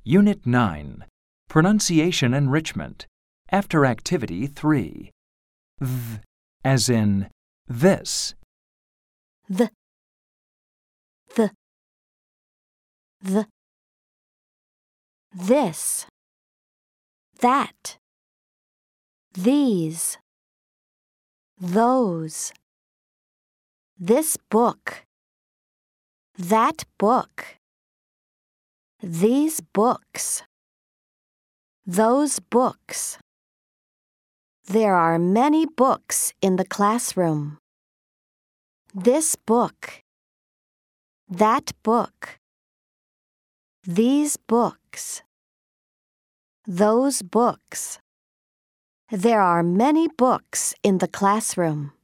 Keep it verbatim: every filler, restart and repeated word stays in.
Unit nine, Pronunciation Enrichment, after Activity three. Th, as in this. The, the, the, this, that, these, those, this book, that book, these books, those books. There are many books in the classroom. This book, that book, these books, those books. There are many books in the classroom.